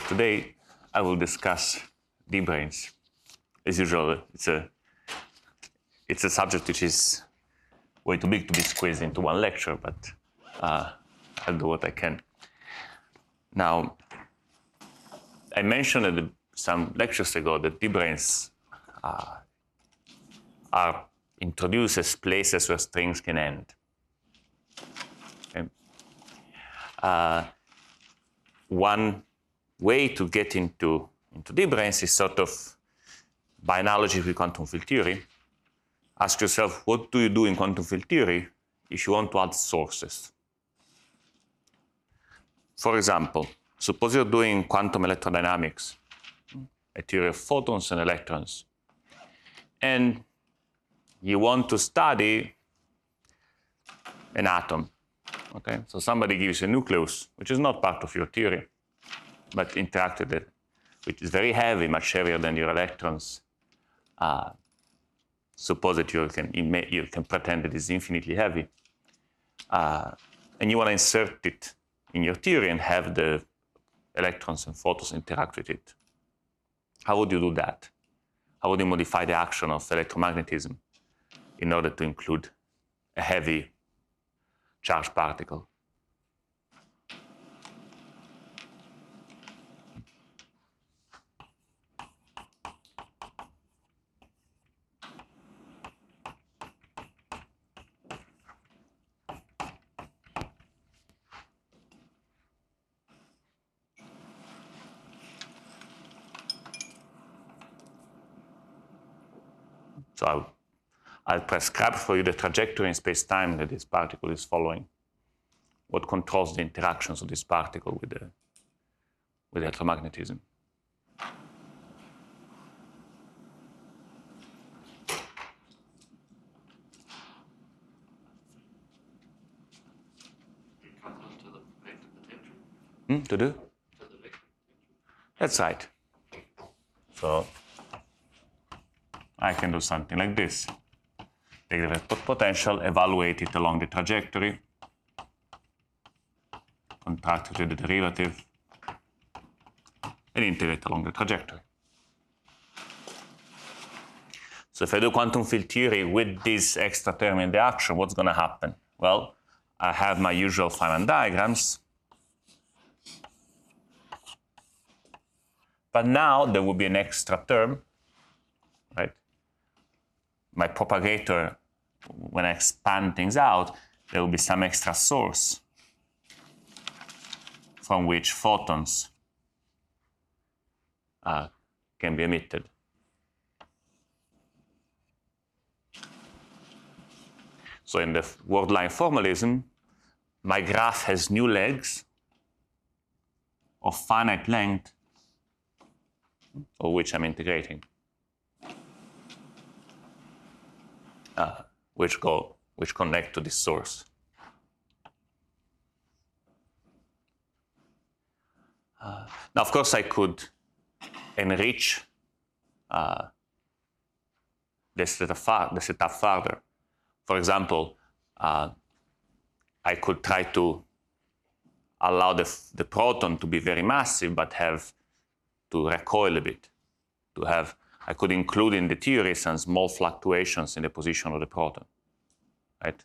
today I will discuss D-branes. As usual, it's a subject which is way too big to be squeezed into one lecture, but I'll do what I can. Now, I mentioned some lectures ago that D-branes are introduced as places where strings can end. Okay. One way to get into D-branes is sort of by analogy with quantum field theory. Ask yourself, what do you do in quantum field theory if you want to add sources? For example, suppose you're doing quantum electrodynamics, a theory of photons and electrons, and you want to study an atom. Okay, so somebody gives you a nucleus, which is not part of your theory, but interact with it, which is very heavy, much heavier than your electrons. Suppose that you can pretend it is infinitely heavy, and you want to insert it in your theory and have the electrons and photons interact with it. How would you do that? How would you modify the action of electromagnetism in order to include a heavy charged particle? So I'll prescribe for you the trajectory in space-time that this particle is following. What controls the interactions of this particle with electromagnetism? To do? That's right. So I can do something like this. Take the vector potential, evaluate it along the trajectory, contract it with the derivative, and integrate along the trajectory. So if I do quantum field theory with this extra term in the action, what's going to happen? Well, I have my usual Feynman diagrams, but now there will be an extra term, right? My propagator, when I expand things out, there will be some extra source from which photons can be emitted. So in the word line formalism, my graph has new legs of finite length, of which I'm integrating, which connect to this source. Now, of course, I could enrich the setup further. For example, I could try to allow the proton to be very massive, but have to recoil a bit. I could include in the theory some small fluctuations in the position of the proton, right?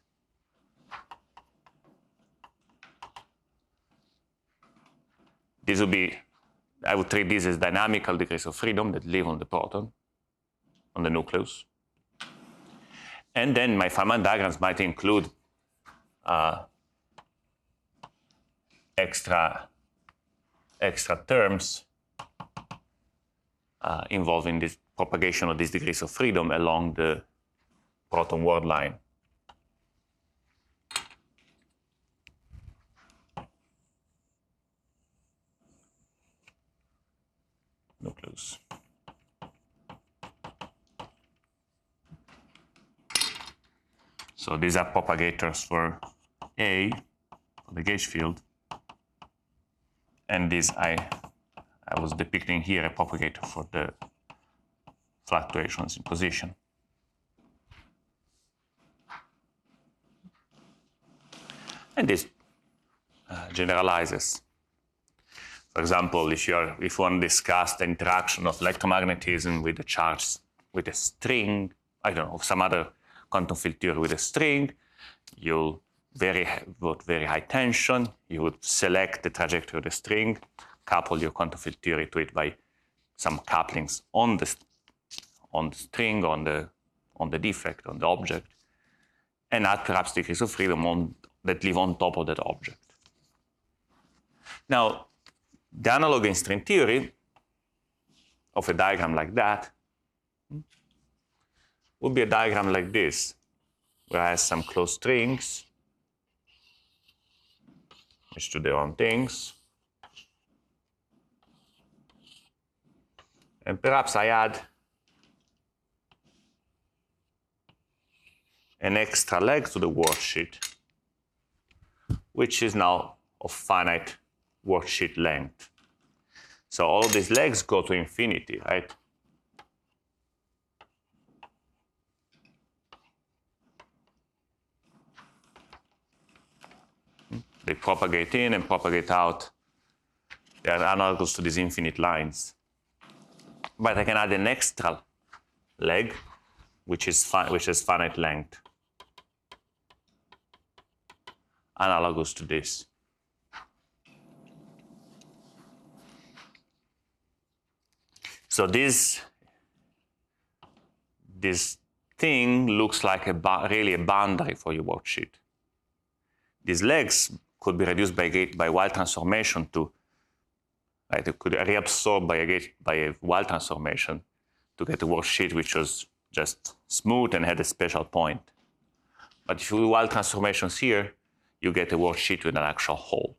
This would be, I would treat this as dynamical degrees of freedom that live on the proton, on the nucleus. And then my Feynman diagrams might include extra terms involving this propagation of these degrees of freedom along the proton word line. Nucleus. So these are propagators for A, for the gauge field, and this I was depicting here a propagator for the fluctuations in position. And this generalizes. For example, if you want to discuss the interaction of electromagnetism with a charge, with a string, I don't know, some other quantum field theory with a string, you'll put very high tension, you would select the trajectory of the string, couple your quantum field theory to it by some couplings on the string, on the defect, on the object, and add perhaps degrees of freedom that live on top of that object. Now, the analog in string theory of a diagram like that would be a diagram like this, where I have some closed strings, which do their own things. And perhaps I add an extra leg to the worksheet, which is now of finite worksheet length. So all of these legs go to infinity, right? They propagate in and propagate out. They are analogous to these infinite lines. But I can add an extra leg, which has finite length, analogous to this. So this thing looks like really a boundary for your worksheet. These legs could be reduced by Weyl transformation to, right? It could reabsorb by a Weyl transformation to get a worksheet which was just smooth and had a special point. But if you do Weyl transformations here, you get a worksheet with an actual hole.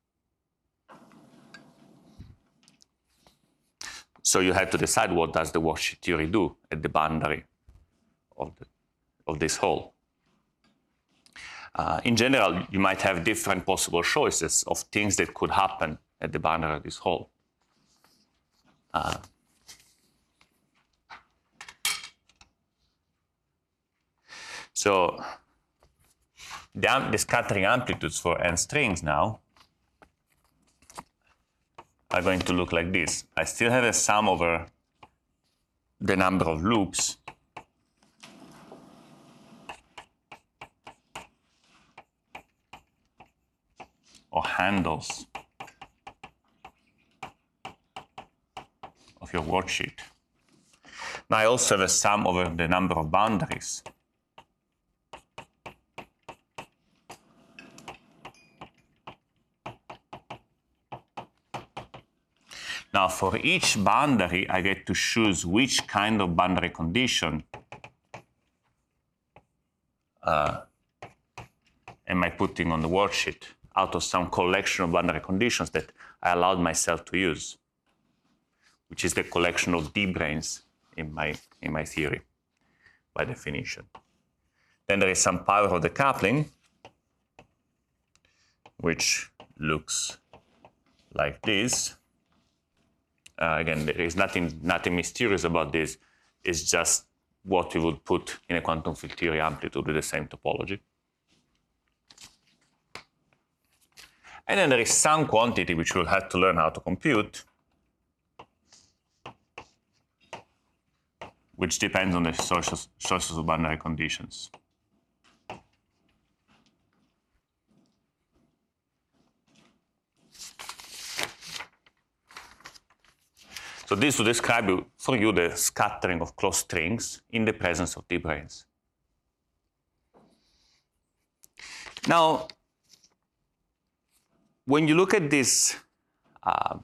So you have to decide what does the worksheet theory do at the boundary of this hole. In general, you might have different possible choices of things that could happen at the boundary of this hole. So the scattering amplitudes for n strings now are going to look like this. I still have a sum over the number of loops or handles of your worksheet. Now I also have a sum over the number of boundaries. Now for each boundary, I get to choose which kind of boundary condition am I putting on the worksheet out of some collection of boundary conditions that I allowed myself to use, which is the collection of d-branes in my theory, by definition. Then there is some power of the coupling, which looks like this. Again, there is nothing mysterious about this. It's just what you would put in a quantum field theory amplitude with the same topology. And then there is some quantity which we'll have to learn how to compute, which depends on the sources of boundary conditions. So this will describe for you the scattering of closed strings in the presence of d-branes. Now, when you look at this at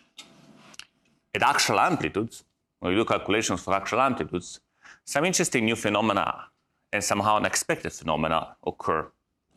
actual amplitudes, when you do calculations for actual amplitudes, some interesting new phenomena and somehow unexpected phenomena occur.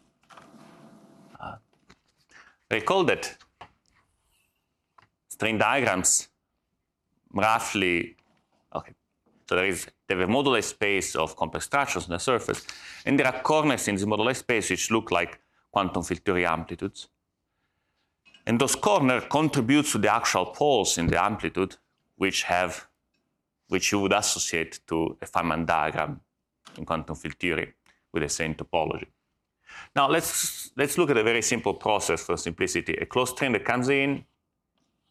Recall that string diagrams roughly, okay, so they have a moduli space of complex structures on the surface, and there are corners in this moduli space which look like quantum field theory amplitudes. And those corners contribute to the actual poles in the amplitude, which you would associate to a Feynman diagram in quantum field theory with the same topology. Now let's look at a very simple process for simplicity. A closed string that comes in,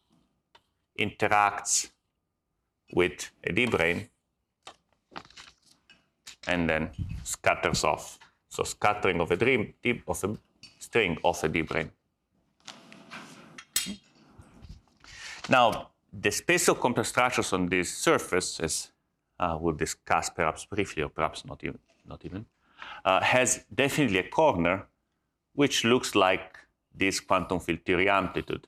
interacts with a d-brane and then scatters off. So scattering of a string off a d-brane. Now, the space of complex structures on this surface, as we'll discuss perhaps briefly or perhaps not even, has definitely a corner which looks like this quantum field theory amplitude.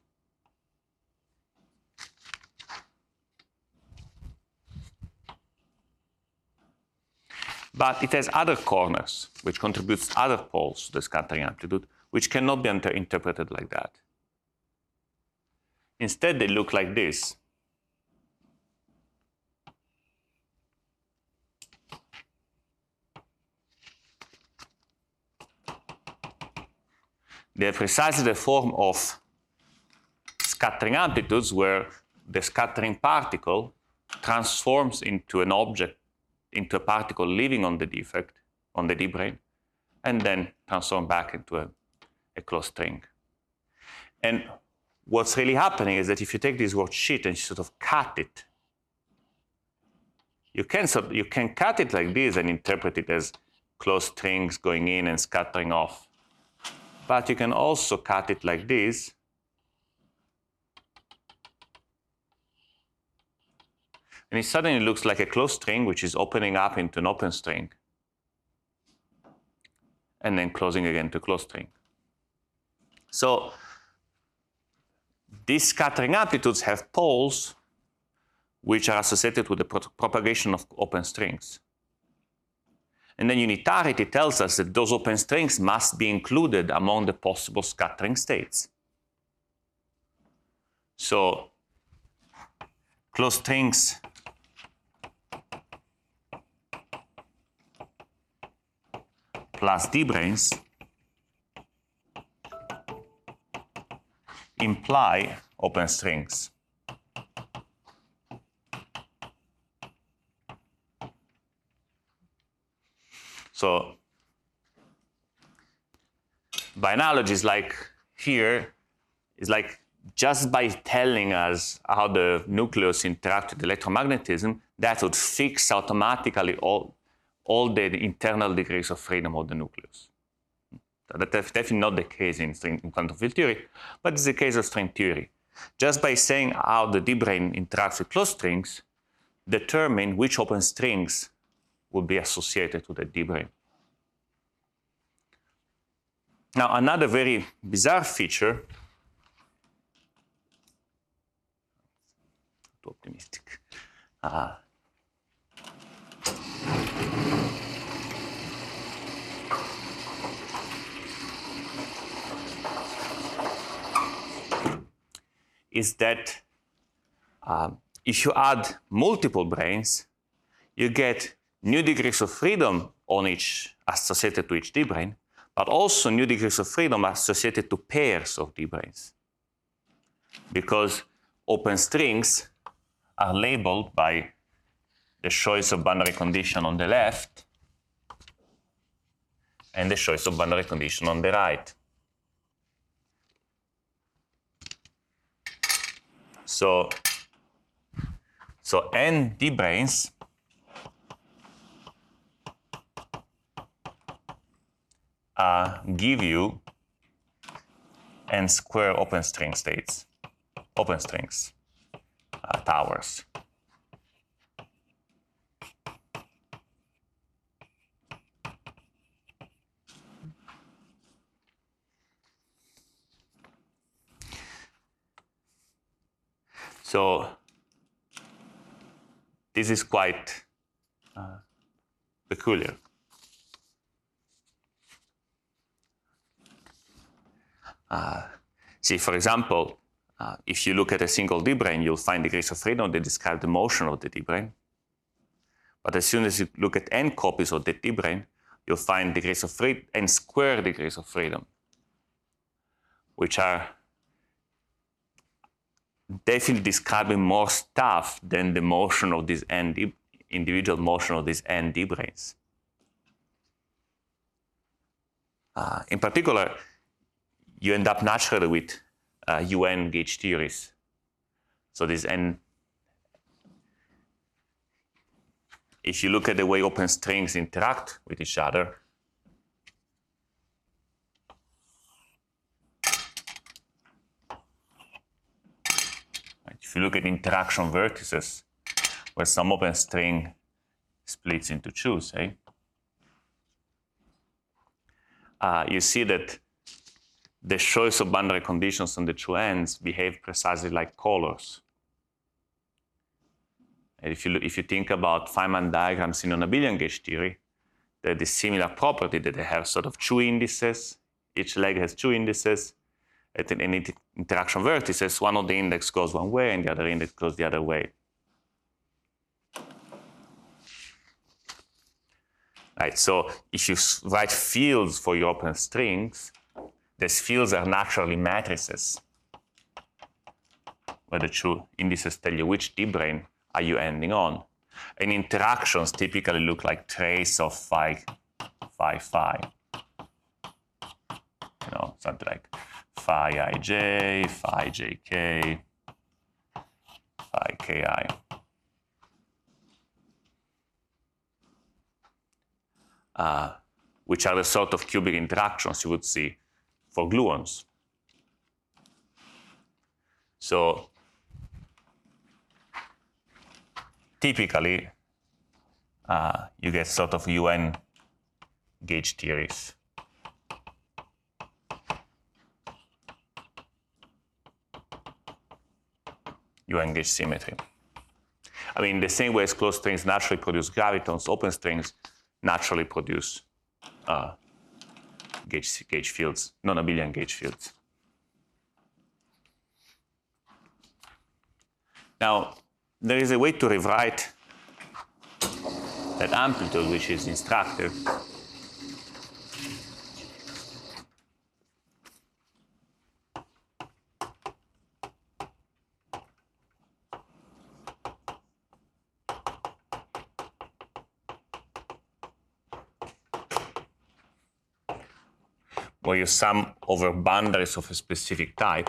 But it has other corners, which contributes other poles to the scattering amplitude, which cannot be interpreted like that. Instead, they look like this. They have precisely the form of scattering amplitudes where the scattering particle transforms into an object, into a particle living on the defect, on the d-brane, and then transform back into a closed string. And what's really happening is that if you take this worksheet and you sort of cut it, you can cut it like this and interpret it as closed strings going in and scattering off. But you can also cut it like this. And it suddenly looks like a closed string, which is opening up into an open string, and then closing again to a closed string. So these scattering amplitudes have poles which are associated with the propagation of open strings. And then unitarity tells us that those open strings must be included among the possible scattering states. So closed strings plus d-branes imply open strings. So by analogy, it's like here, it's like just by telling us how the nucleus interacts with electromagnetism, that would fix automatically all the internal degrees of freedom of the nucleus. So that's definitely not the case in quantum field theory, but it's the case of string theory. Just by saying how the d-brane interacts with closed strings, determine which open strings will be associated to the d-brane. Now, another very bizarre feature, too optimistic, is that if you add multiple branes, you get new degrees of freedom on each associated to each d-brane, but also new degrees of freedom associated to pairs of d-branes. Because open strings are labeled by the choice of boundary condition on the left and the choice of boundary condition on the right. So n d-branes give you n square open string states, open strings, towers. So this is quite peculiar. See, for example, if you look at a single d-brane, you'll find degrees of freedom that describe the motion of the d-brane. But as soon as you look at n copies of the d-brane, you'll find degrees of freedom, n square degrees of freedom, which are definitely describing more stuff than the motion of these individual motion of these n d-branes. In particular, you end up naturally with UN gauge theories, So this n, if you look at the way open strings interact with each other, if you look at interaction vertices, where some open string splits into two, say, you see that the choice of boundary conditions on the two ends behave precisely like colors. And if you think about Feynman diagrams in non-abelian gauge theory, there's this similar property that they have sort of two indices. Each leg has two indices. At any interaction vertices, one of the index goes one way and the other index goes the other way. Right, so if you write fields for your open strings, these fields are naturally matrices, where the two indices tell you which D-brane are you ending on. And interactions typically look like trace of phi, phi, phi. You know, something like phi ij, phi jk, phi ki. Which are the sort of cubic interactions you would see for gluons. So typically, you get sort of UN gauge theories. UN gauge symmetry. I mean, the same way as closed strings naturally produce gravitons, open strings naturally produce gauge fields, non-abelian gauge fields. Now, there is a way to rewrite that amplitude, which is instructive. Where you sum over boundaries of a specific type.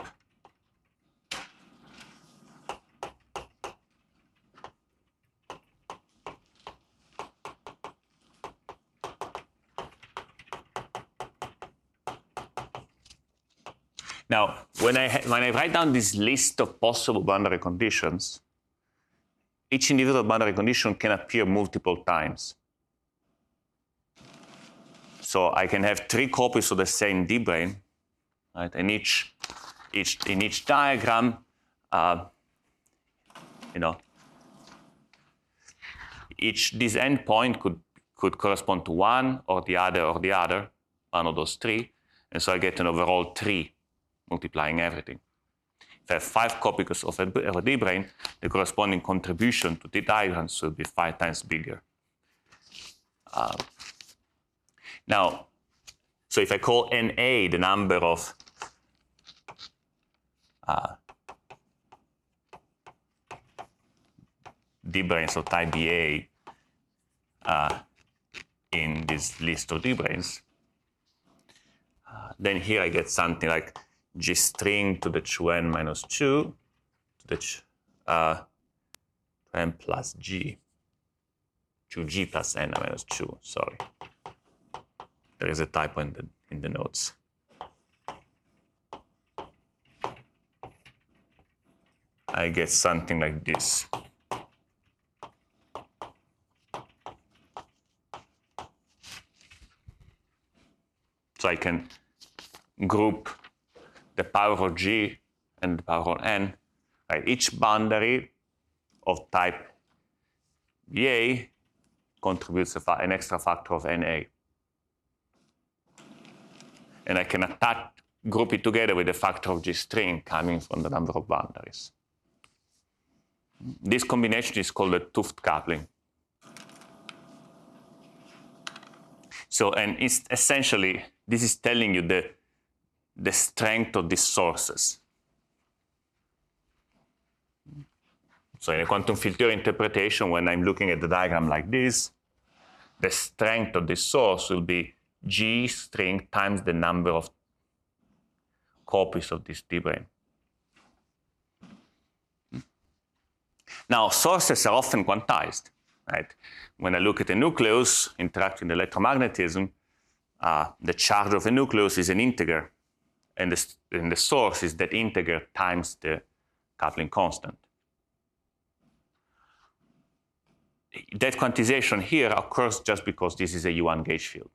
Now, when I write down this list of possible boundary conditions, each individual boundary condition can appear multiple times. So I can have 3 copies of the same D-brane, right? And in each diagram, this endpoint could correspond to one or the other, one of those 3, and so I get an overall 3 multiplying everything. If I have 5 copies of a D-brane, the corresponding contribution to the diagrams will be 5 times bigger. Now, so if I call NA the number of D-branes of type BA in this list of D-branes, then here I get something like G string to the 2n minus 2 to the n plus G, 2G plus n minus 2, sorry. There is a typo in the notes. I get something like this. So I can group the power of G and the power of n. Right? Each boundary of type BA contributes an extra factor of NA. And I can group it together with the factor of G string coming from the number of boundaries. This combination is called the 't Hooft coupling. So, and it's essentially, this is telling you the strength of these sources. So in a quantum field theory interpretation, when I'm looking at the diagram like this, the strength of this source will be G string times the number of copies of this D-brane. Now, sources are often quantized, right? When I look at a nucleus interacting with electromagnetism, the charge of a nucleus is an integer, and the source is that integer times the coupling constant. That quantization here occurs just because this is a U1 gauge field.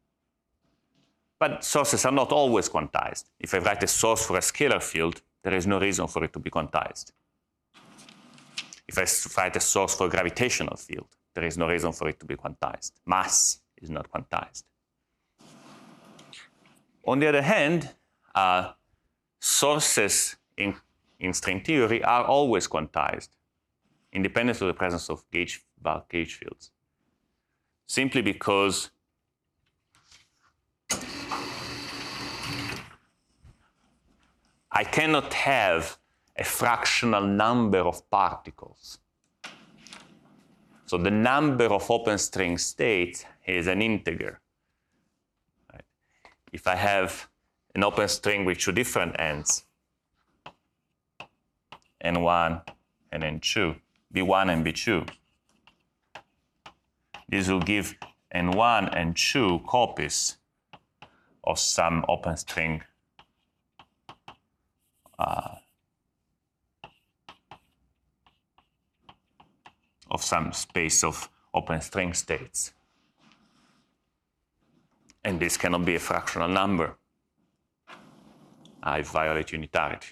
But sources are not always quantized. If I write a source for a scalar field, there is no reason for it to be quantized. If I write a source for a gravitational field, there is no reason for it to be quantized. Mass is not quantized. On the other hand, sources in string theory are always quantized, independent of the presence of bulk gauge fields, simply because I cannot have a fractional number of particles. So the number of open string states is an integer. Right? If I have an open string with two different ends, N1 and N2, B1 and B2, this will give N1 and 2 copies of some open string of some space of open string states. And this cannot be a fractional number. I violate unitarity.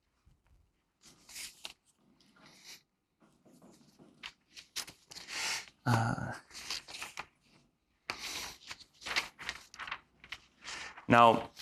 Now,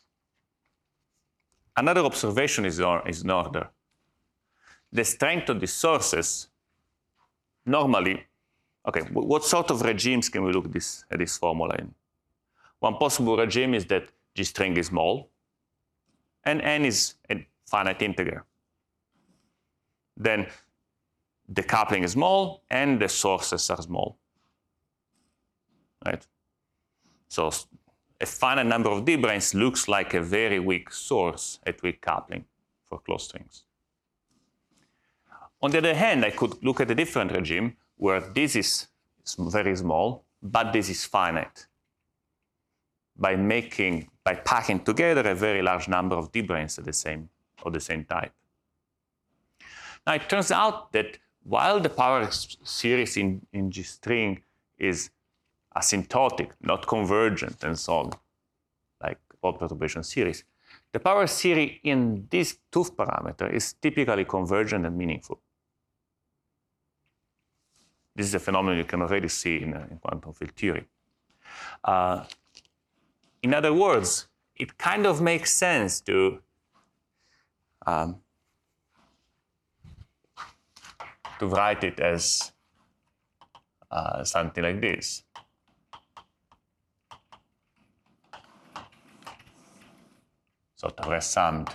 another observation is in order. The strength of the sources normally, okay, what sort of regimes can we look at this formula in? One possible regime is that G string is small, and n is a finite integer. Then the coupling is small, and the sources are small, right? So a finite number of d-branes looks like a very weak source at weak coupling for closed strings. On the other hand, I could look at a different regime where this is very small, but this is finite, by packing together a very large number of d-branes of the same type. Now it turns out that while the power series in G string is asymptotic, not convergent, and so on, like all perturbation series, the power series in this tooth parameter is typically convergent and meaningful. This is a phenomenon you can already see in quantum field theory. In other words, it kind of makes sense to write it as something like this. Sort of resummed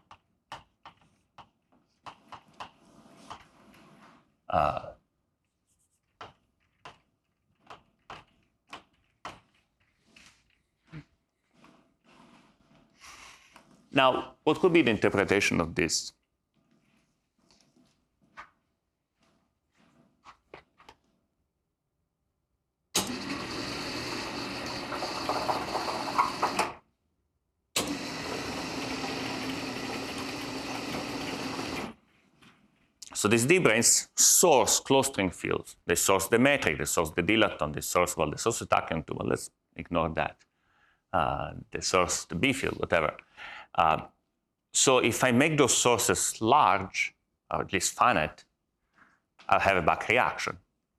Now, what could be the interpretation of this? So these d-branes source closed string fields. They source the metric, they source the dilaton, they source, well, they source the tachyon too, but let's ignore that. They source the B field, whatever. So if I make those sources large, or at least finite, I'll have a back reaction.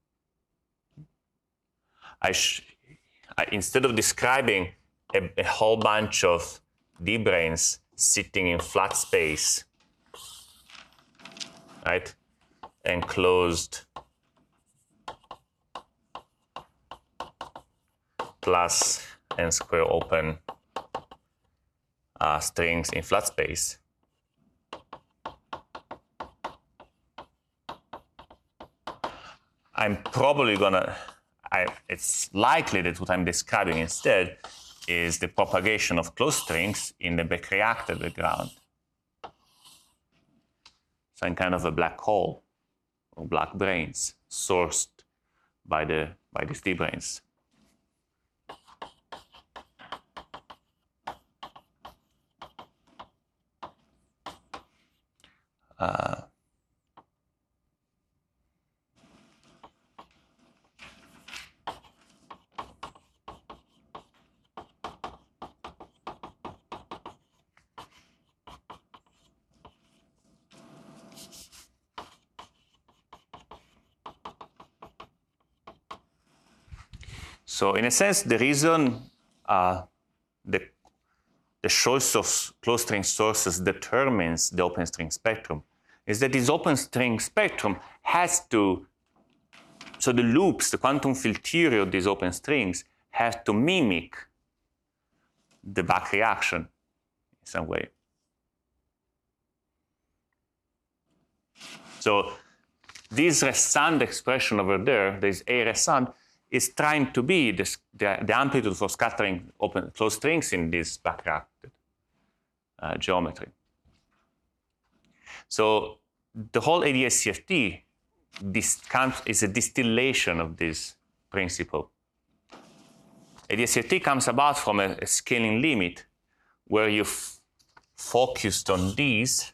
Instead of describing a whole bunch of d-branes sitting in flat space, right, enclosed plus n square open strings in flat space, I'm probably gonna, it's likely that what I'm describing instead is the propagation of closed strings in the back-reacted background. Some kind of a black hole or black brains sourced by these D brains. So in a sense, the reason the choice of closed string sources determines the open string spectrum is that this open string spectrum has to, so the loops, the quantum field theory of these open strings has to mimic the back reaction in some way. So this resand expression over there, this A resand, is trying to be the amplitude for scattering open closed strings in this back-reacted geometry. So the whole AdS-CFT is a distillation of this principle. AdS-CFT comes about from a scaling limit where you focused on these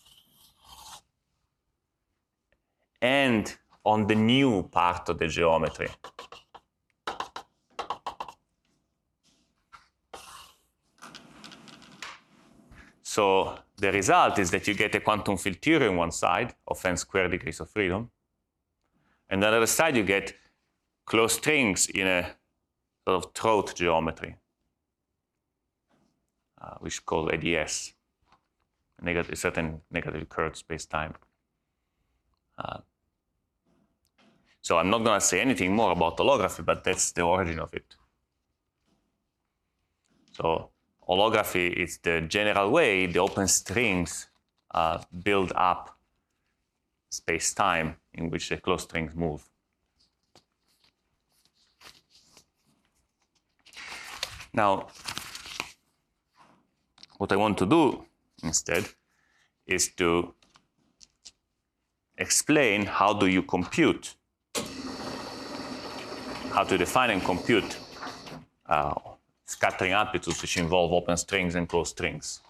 and on the new part of the geometry. So the result is that you get a quantum field theory on one side of n squared degrees of freedom, and on the other side you get closed strings in a sort of throat geometry, which is called AdS, a certain negatively curved space-time. So I'm not going to say anything more about holography, but that's the origin of it. So holography is the general way the open strings build up space-time in which the closed strings move. Now, what I want to do instead is to explain how do you compute, how to define and compute scattering amplitudes which involve open strings and closed strings.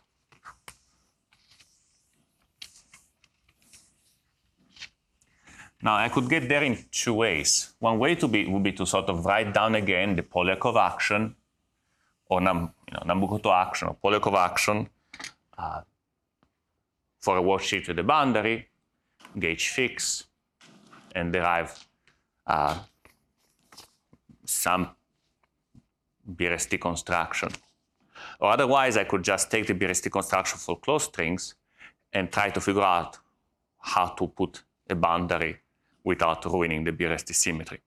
Now, I could get there in two ways. One way would be to sort of write down again the Polyakov action, or Nambu-Goto action, or Polyakov action for a worksheet with a boundary, gauge fix, and derive some BRST construction. Or otherwise, I could just take the BRST construction for closed strings and try to figure out how to put a boundary without ruining the BRST symmetry.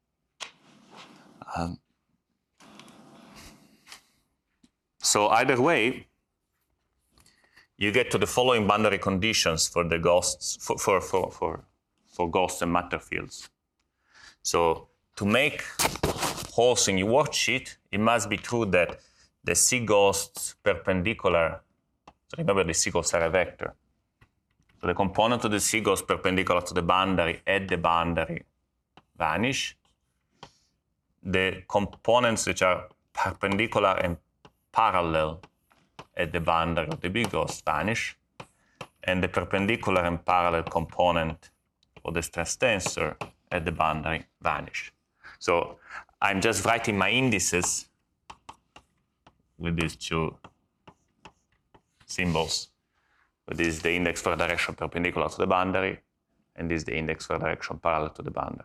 So either way, you get to the following boundary conditions for the ghosts, for ghosts and matter fields. So to make holes in your worksheet, it must be true that the C ghosts perpendicular, so remember the C ghosts are a vector. So the component of the C ghosts perpendicular to the boundary at the boundary vanish. The components which are perpendicular and parallel at the boundary of the B ghost vanish. And the perpendicular and parallel component of the stress tensor at the boundary vanish. So I'm just writing my indices with these two symbols. But this is the index for a direction perpendicular to the boundary, and this is the index for a direction parallel to the boundary.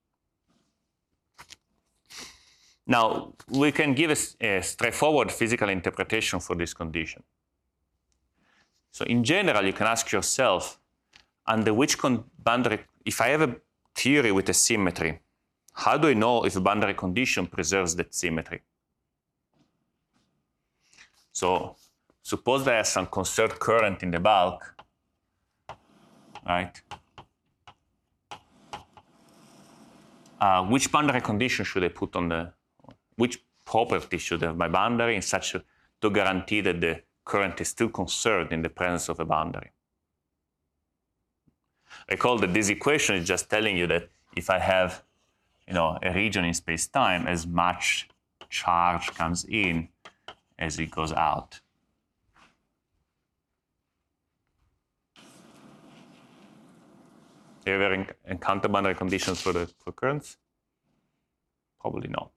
Now, we can give a straightforward physical interpretation for this condition. So in general, you can ask yourself, under which boundary, if I have a theory with a symmetry, how do I know if a boundary condition preserves that symmetry? So suppose there is some conserved current in the bulk, right? Which boundary condition should I put on the, which property should have my boundary in such to guarantee that the current is still conserved in the presence of a boundary? Recall that this equation is just telling you that if I have, a region in space-time, as much charge comes in as it goes out. Do you ever encounter boundary conditions for currents? Probably not.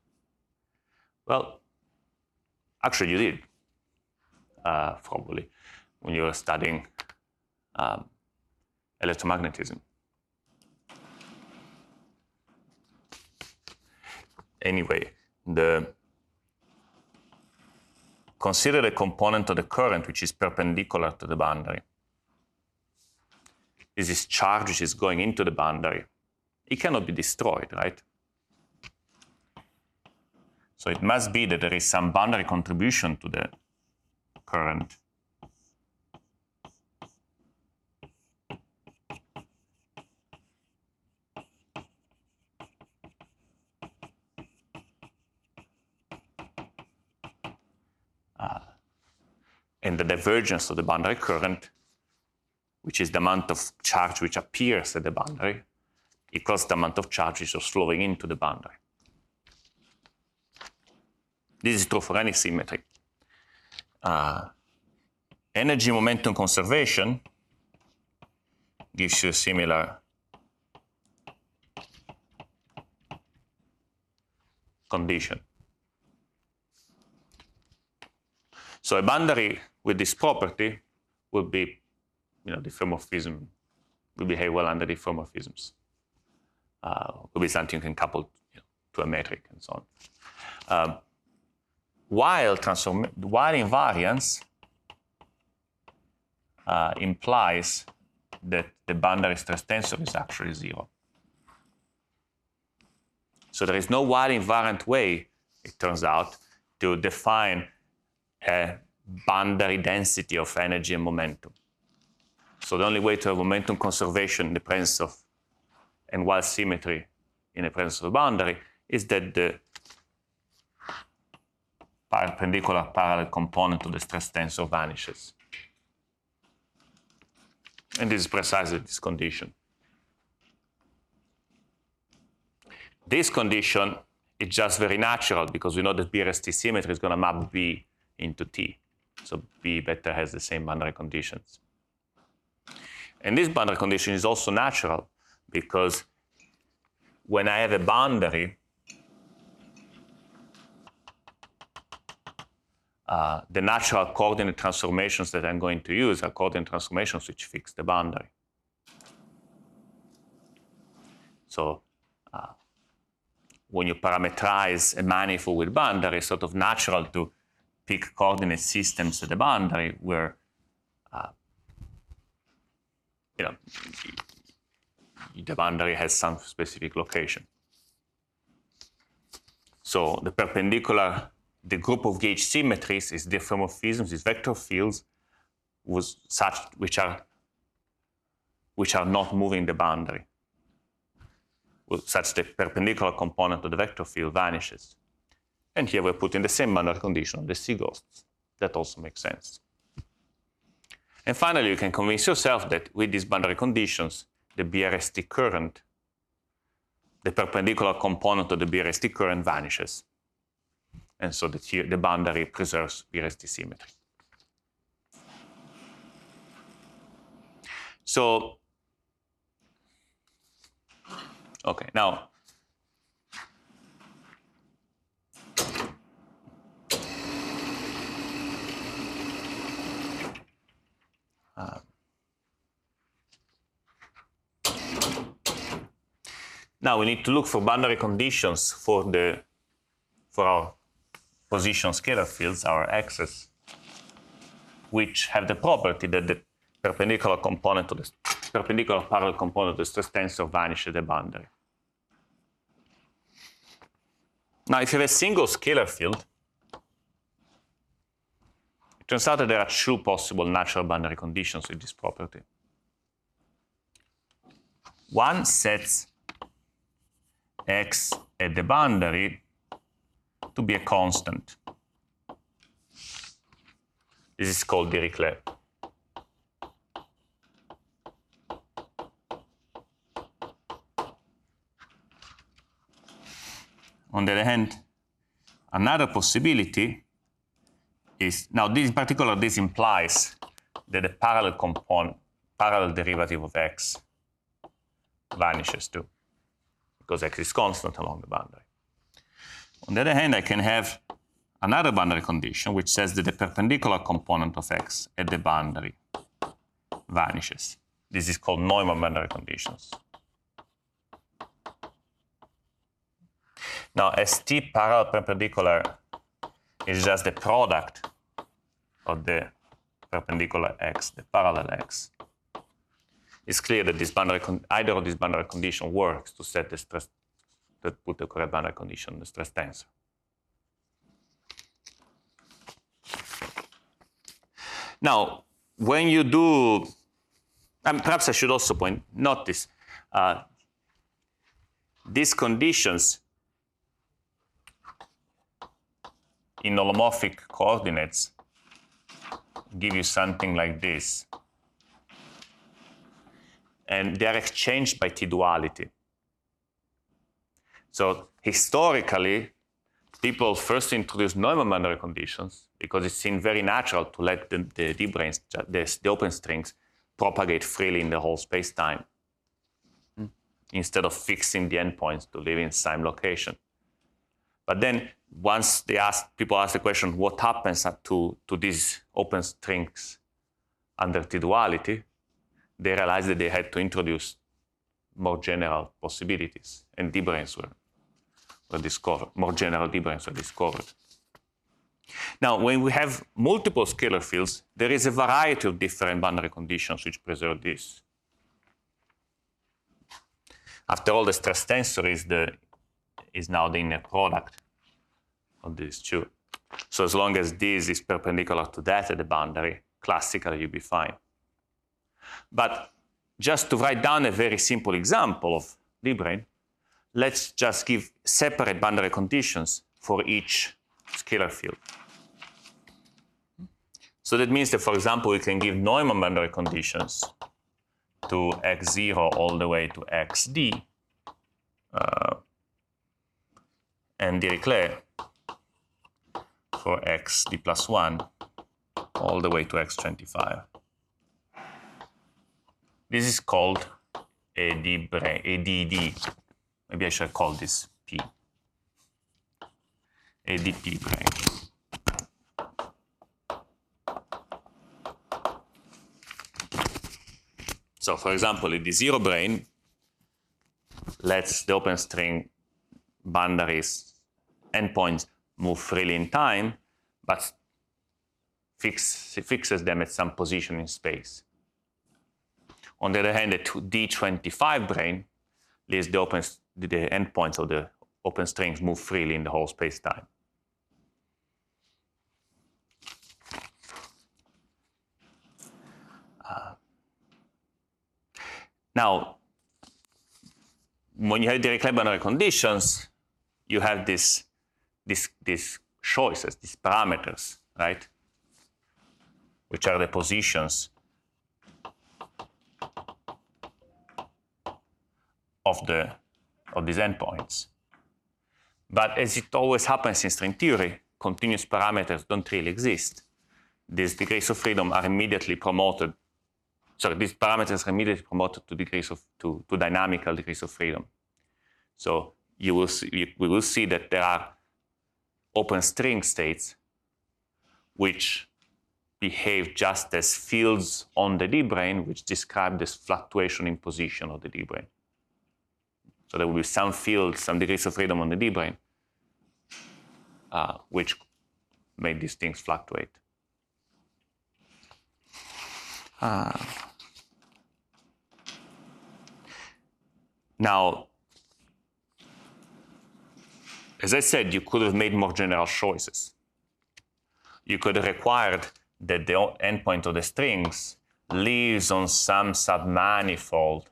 Well, actually you did, probably, when you were studying electromagnetism. Anyway, consider the component of the current which is perpendicular to the boundary. This is charge which is going into the boundary. It cannot be destroyed, right? So it must be that there is some boundary contribution to the current. And the divergence of the boundary current, which is the amount of charge which appears at the boundary, equals the amount of charge which is flowing into the boundary. This is true for any symmetry. Energy momentum conservation gives you a similar condition. So a boundary with this property will be, diffeomorphism will behave well under diffeomorphisms. Will be something you can couple to a metric and so on. While invariance implies that the boundary stress tensor is actually 0. So there is no while invariant way, it turns out, to define a boundary density of energy and momentum. So the only way to have momentum conservation in the presence of, and while symmetry in the presence of a boundary, is that the perpendicular parallel component of the stress tensor vanishes. And this is precisely this condition. This condition is just very natural because we know that BRST symmetry is going to map B into T. So B better has the same boundary conditions. And this boundary condition is also natural because when I have a boundary, the natural coordinate transformations that I'm going to use are coordinate transformations which fix the boundary. So when you parameterize a manifold with boundary, it's sort of natural to pick coordinate systems at the boundary where the boundary has some specific location. So the perpendicular, the group of gauge symmetries is diffeomorphisms, is vector fields with such which are not moving the boundary, with such the perpendicular component of the vector field vanishes. And here we're putting the same boundary condition on the C ghosts. That also makes sense. And finally, you can convince yourself that with these boundary conditions, the BRST current, the perpendicular component of the BRST current vanishes. And so that here the boundary preserves BRST symmetry. So, okay, now, now we need to look for boundary conditions for our position scalar fields, our x's, which have the property that the perpendicular component of the perpendicular parallel component of the stress tensor vanishes at the boundary. Now, if you have a single scalar field, it turns out that there are two possible natural boundary conditions with this property. One sets x at the boundary to be a constant. This is called Dirichlet. On the other hand, another possibility is, now this in particular, this implies that the parallel derivative of x vanishes too, because x is constant along the boundary. On the other hand, I can have another boundary condition which says that the perpendicular component of x at the boundary vanishes. This is called Neumann boundary conditions. Now, ST parallel perpendicular is just the product of the perpendicular x, the parallel x. It's clear that this boundary either of these boundary conditions works to set the stress, to put the correct boundary condition in the stress tensor. Now, when you do, and perhaps I should also note this, these conditions in holomorphic coordinates give you something like this. And they are exchanged by T-duality. So historically, people first introduced Neumann boundary conditions because it seemed very natural to let the d-branes, the open strings, propagate freely in the whole space-time instead of fixing the endpoints to live in some location. But then once people asked the question, what happens to these open strings under T-duality, they realized that they had to introduce more general possibilities, and d-branes were discovered. More general d-branes were discovered. Now, when we have multiple scalar fields, there is a variety of different boundary conditions which preserve this. After all, the stress tensor is now the inner product of these two. So as long as this is perpendicular to that at the boundary, classically you'll be fine. But just to write down a very simple example of d-brane, let's just give separate boundary conditions for each scalar field. So that means that, for example, we can give Neumann boundary conditions to x0 all the way to xd, and Dirichlet for xd plus 1 all the way to x25. This is called a DD. Maybe I should call this P. A DP brane. So, for example, a D0 brane lets the open string boundaries endpoints move freely in time, but fixes them at some position in space. On the other hand, the D25 brane lets the endpoints of the open strings move freely in the whole space-time. Now, when you have Dirichlet boundary conditions, you have these choices, these parameters, right? Which are the positions of these endpoints. But as it always happens in string theory, continuous parameters don't really exist. These degrees of freedom are immediately promoted. Sorry, these parameters are immediately promoted to dynamical degrees of freedom. So we will see that there are open string states which behave just as fields on the d-brane, which describe this fluctuation in position of the d-brane. So there will be some fields, some degrees of freedom on the d-brane, which make these things fluctuate. Now, as I said, you could have made more general choices. You could have required that the endpoint of the strings lives on some submanifold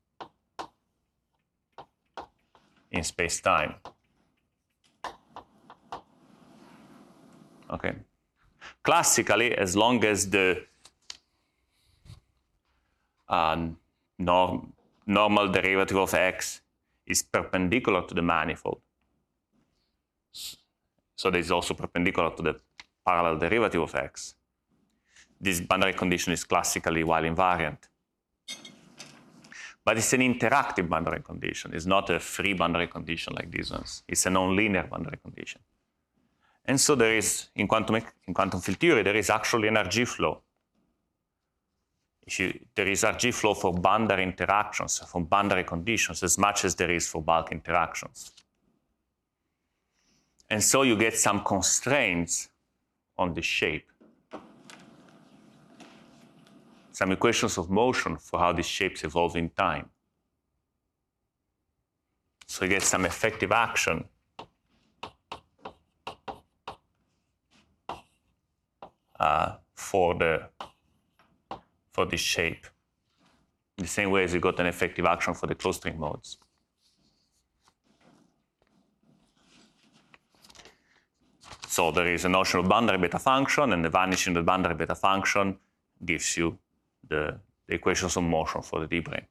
in space-time. Okay. Classically, as long as the normal derivative of x is perpendicular to the manifold, so that is also perpendicular to the parallel derivative of x, this boundary condition is classically while invariant. But it's an interactive boundary condition. It's not a free boundary condition like these ones. It's a nonlinear boundary condition. And so there is, in quantum field theory, there is actually an RG flow. There is RG flow for boundary interactions, for boundary conditions, as much as there is for bulk interactions. And so you get some constraints on the shape. Some equations of motion for how these shapes evolve in time. So you get some effective action for this shape, in the same way as you got an effective action for the closed string modes. So there is a notion of boundary beta function, and the vanishing of the boundary beta function gives you the equations of motion for the d-brane,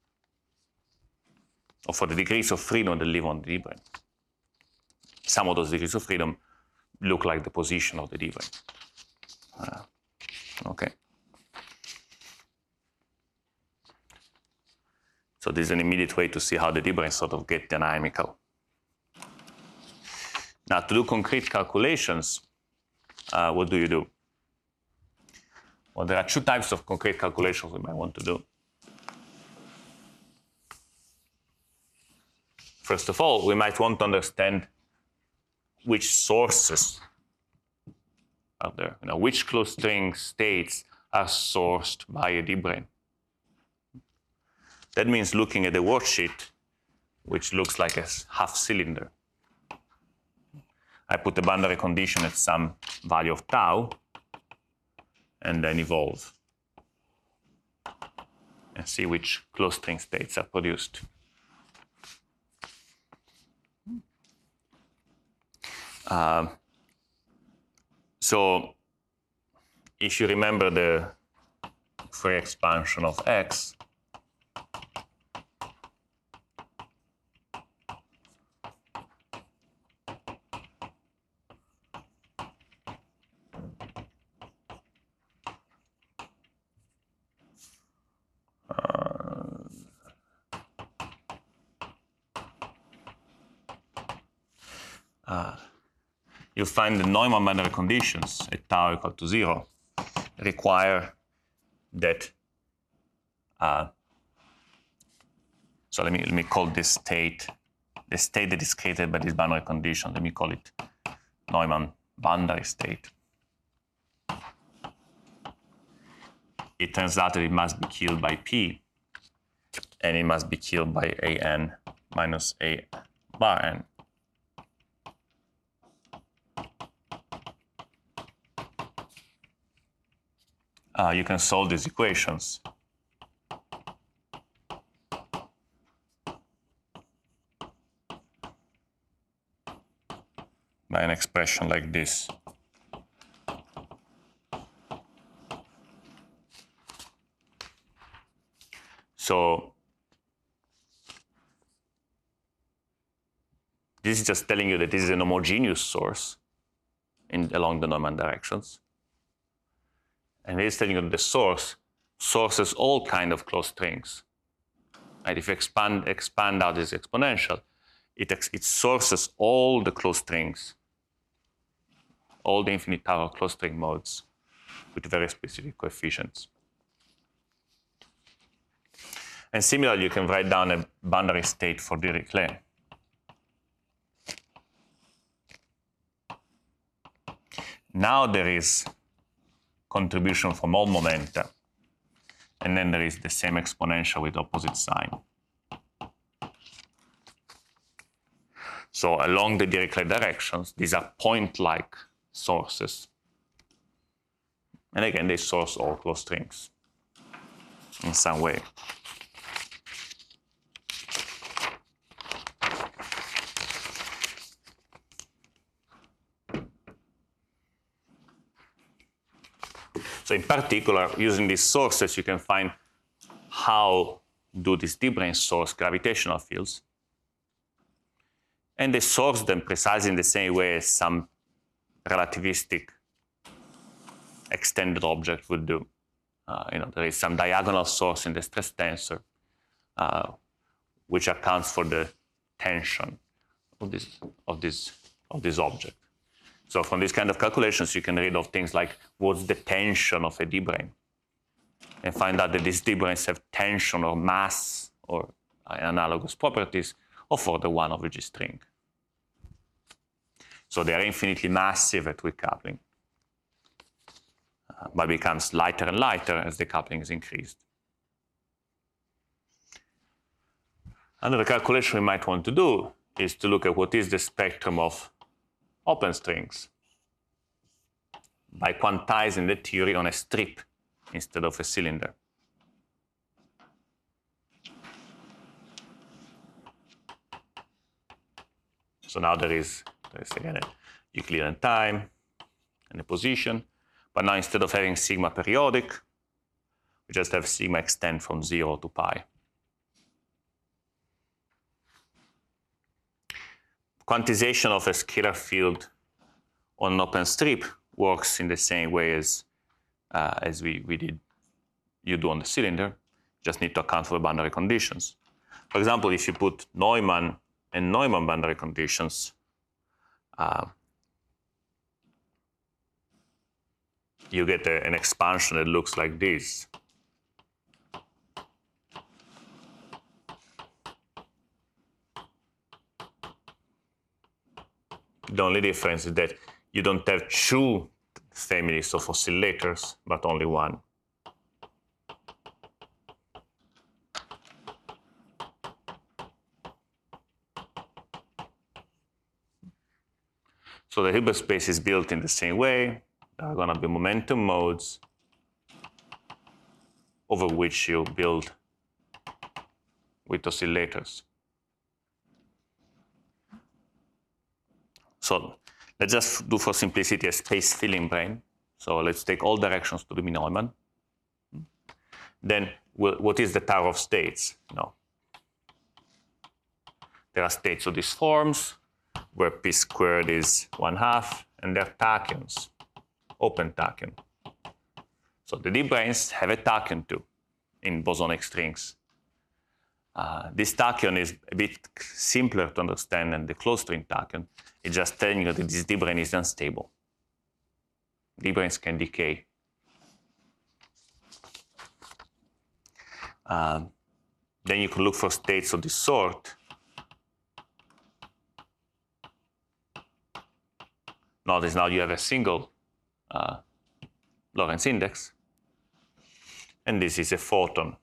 or for the degrees of freedom that live on the d-brane. Some of those degrees of freedom look like the position of the d-brane. Okay. So this is an immediate way to see how the d-brane sort of get dynamical. Now, to do concrete calculations, what do you do? Well, there are two types of concrete calculations we might want to do. First of all, we might want to understand which sources are there. Which closed string states are sourced by a d-brane. That means looking at the worksheet, which looks like a half cylinder. I put the boundary condition at some value of tau, and then evolve and see which closed string states are produced. So if you remember the Fourier expansion of x, you find the Neumann boundary conditions at tau equal to 0 require that. So let me call this state the state that is created by this boundary condition. Let me call it Neumann boundary state. It turns out that it must be killed by P, and it must be killed by an minus a bar n. You can solve these equations by an expression like this. So this is just telling you that this is an homogeneous source along the Neumann directions. And it is telling you that the source sources all kind of closed strings. Right? If you expand out this exponential, it sources all the closed strings, all the infinite tower closed string modes with very specific coefficients. And similarly, you can write down a boundary state for Dirichlet. Now there is contribution from all momenta, and then there is the same exponential with opposite sign. So along the Dirichlet directions, these are point-like sources. And again, they source all closed strings in some way. So in particular, using these sources, you can find how do these d-brane source gravitational fields. and they source them precisely in the same way as some relativistic extended object would do. There is some diagonal source in the stress tensor, which accounts for the tension of this object. So from these kind of calculations, you can read of things like what's the tension of a D-brane, and find out that these D-branes have tension or mass or analogous properties of order 1 over G string. So they are infinitely massive at weak coupling, but becomes lighter and lighter as the coupling is increased. Another calculation we might want to do is to look at what is the spectrum of open strings by quantizing the theory on a strip instead of a cylinder. So now there is again a Euclidean time and a position, but now instead of having sigma periodic, we just have sigma extend from 0 to pi. Quantization of a scalar field on an open strip works in the same way as you do on the cylinder. Just need to account for the boundary conditions. For example, if you put Neumann and Neumann boundary conditions, you get an expansion that looks like this. The only difference is that you don't have two families of oscillators, but only one. So the Hilbert space is built in the same way. There are going to be momentum modes over which you build with oscillators. So let's just do for simplicity a space-filling brane. So let's take all directions to the Neumann. Then what is the tower of states? There are states of these forms where p squared is 1/2, and they're tachyons, open tachyon. So the D-branes have a tachyon too in bosonic strings. This tachyon is a bit simpler to understand than the closed string tachyon. It's just telling you that this D-brane is unstable. D-branes can decay. Then you can look for states of this sort. Notice now you have a single Lorentz index, and this is a photon.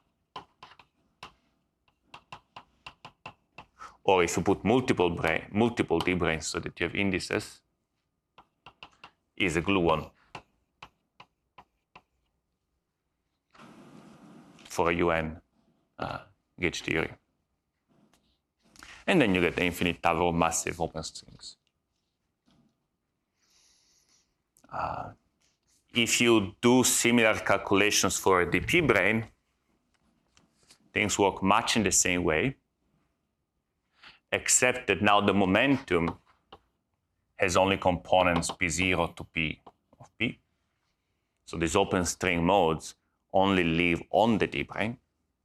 Or if you put multiple D-branes so that you have indices, is a gluon for a UN gauge theory. And then you get the infinite tower of massive open strings. If you do similar calculations for a DP brane, things work much in the same way, except that now the momentum has only components P0 to P of P. So these open string modes only live on the D-brane.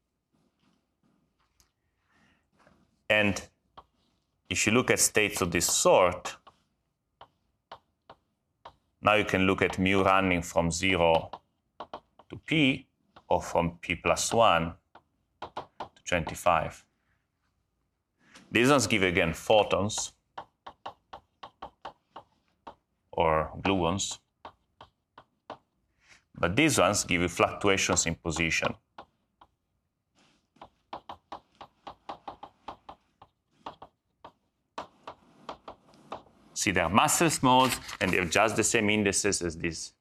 And if you look at states of this sort, now you can look at mu running from 0 to P, or from P plus 1 to 25. These ones give again photons or gluons, but these ones give you fluctuations in position. See, they are massless modes, and they have just the same indices as these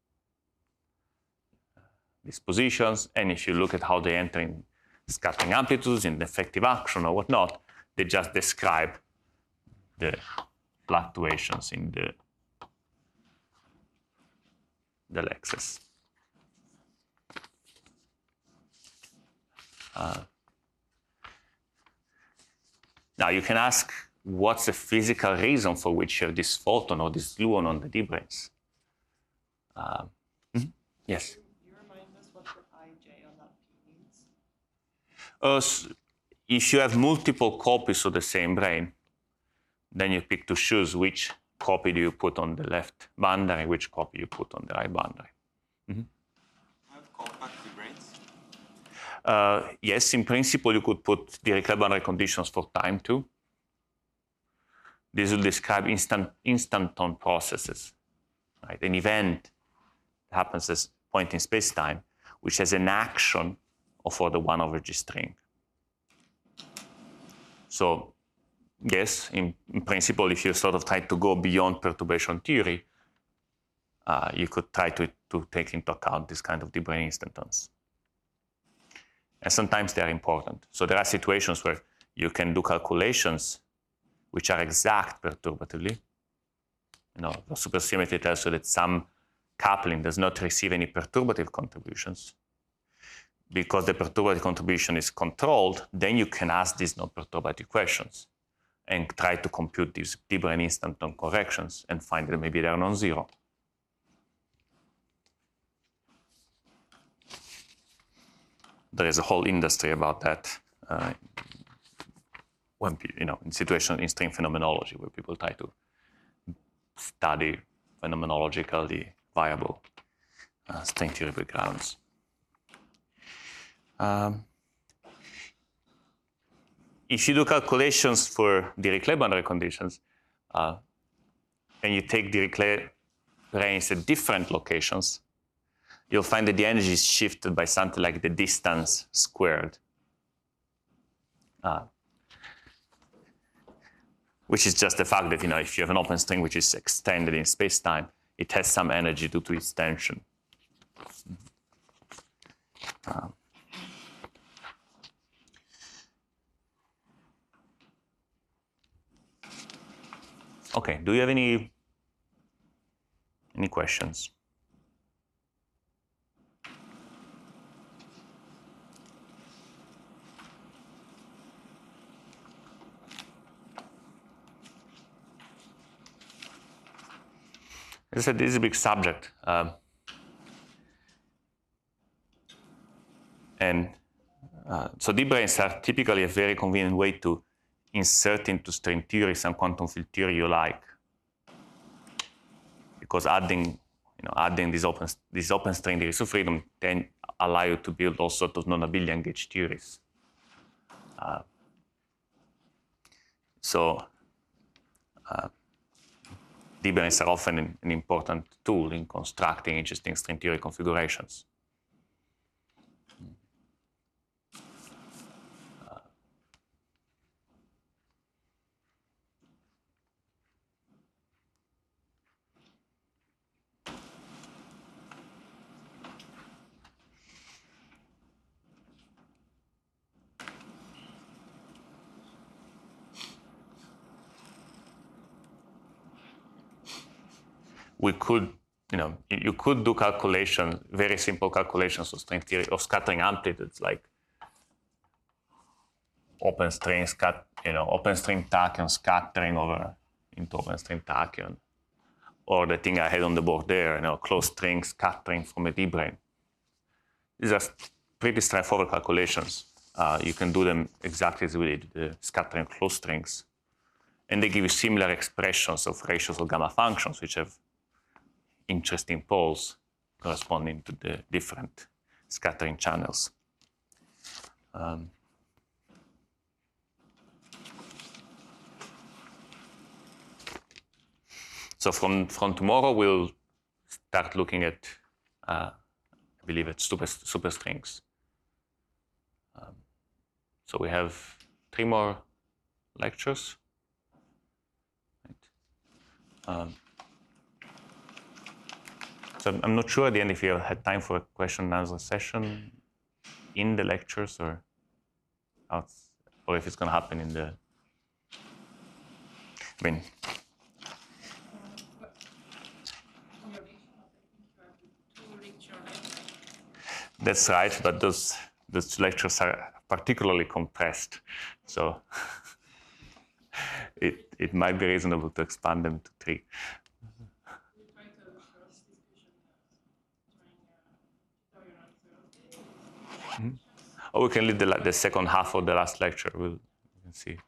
positions. And if you look at how they enter in scattering amplitudes, in effective action or whatnot, they just describe the fluctuations in the lexes. Now you can ask, what's the physical reason for which you have this photon or this gluon on the D-branes. Yes? Can you remind us what the IJ on that P means? If you have multiple copies of the same brain, then you pick to choose which copy do you put on the left boundary, which copy you put on the right boundary. Have compact D-branes? Yes, in principle, you could put Dirichlet boundary conditions for time too. This will describe instanton processes, right? An event that happens at a point in space-time, which has an action of order 1 over G string. So, yes, in principle, if you sort of try to go beyond perturbation theory, you could try to take into account this kind of D-brane instantons. And sometimes they're important. So there are situations where you can do calculations which are exact perturbatively. You know, the supersymmetry tells you that some coupling does not receive any perturbative contributions. Because the perturbative contribution is controlled, then you can ask these non-perturbative questions and try to compute these D-brane instanton corrections and find that maybe they're non-zero. There is a whole industry about that when, you know, in situation in string phenomenology where people try to study phenomenologically viable string theory backgrounds. If you do calculations for Dirichlet boundary conditions, and you take Dirichlet branes at different locations, you'll find that the energy is shifted by something like the distance squared, which is just the fact that, you know, if you have an open string which is extended in space-time, it has some energy due to its tension. Okay, do you have any questions? As I said, this is a big subject. So D-branes are typically a very convenient way to insert into string theory some quantum field theory you like. Because adding these open string degrees of freedom then allow you to build all sorts of non-abelian gauge theories. D-branes are often an important tool in constructing interesting string theory configurations. We could, you could do calculations, very simple calculations of string theory, of scattering amplitudes, like open string tachyon scattering over into open string tachyon, or the thing I had on the board there, closed string scattering from a D-brane. These are pretty straightforward calculations. You can do them exactly as we did the scattering closed strings, and they give you similar expressions of ratios of gamma functions, which have interesting poles corresponding to the different scattering channels. So from tomorrow, we'll start looking at, I believe, at superstrings. So we have 3 more lectures. Right. So I'm not sure at the end if you had time for a question and answer session in the lectures or if it's going to happen in the. That's right, but those lectures are particularly compressed. So it might be reasonable to expand them to 3. Or we can leave the second half of the last lecture. We can see.